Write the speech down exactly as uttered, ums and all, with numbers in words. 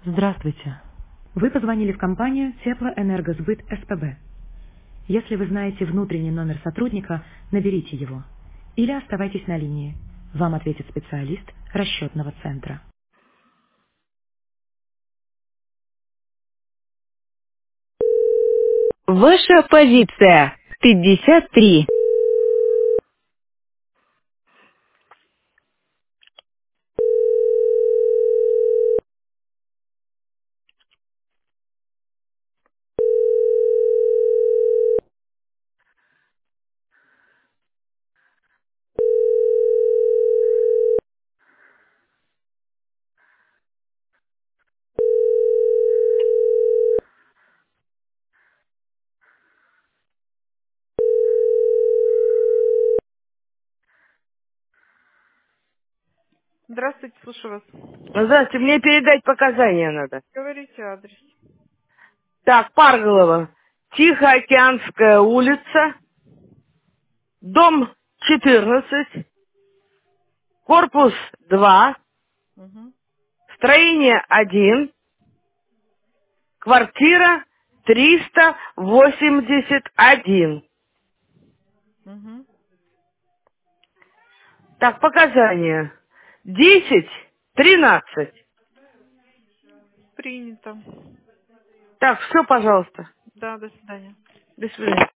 Здравствуйте. Вы позвонили в компанию Теплоэнергосбыт СПБ. Если вы знаете внутренний номер сотрудника, наберите его. Или оставайтесь на линии. Вам ответит специалист расчетного центра. Ваша позиция пятьдесят три. Здравствуйте, слушаю вас. Здравствуйте, мне передать показания надо. Говорите адрес. Так, Парголова. Тихоокеанская улица, дом четырнадцать, корпус два, Угу. строение один, квартира триста восемьдесят один. Угу. Так, показания. Десять, тринадцать. Принято. Так, все, пожалуйста. Да, до свидания. До свидания.